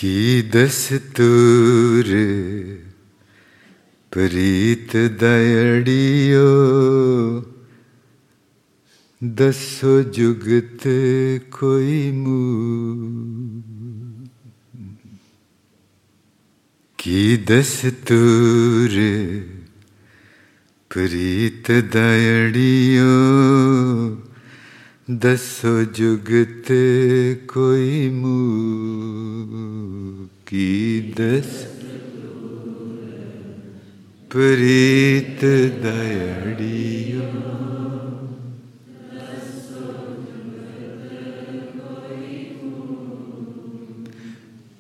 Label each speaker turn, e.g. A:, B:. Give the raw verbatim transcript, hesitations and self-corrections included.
A: की दस्तूर प्रीत दयड़ियो दसो जुगत कोई मूं। की दस्तूर प्रीत दयड़ियो दसो जुगत कोई मूं। की दस्तूर प्रीत दयड़ियो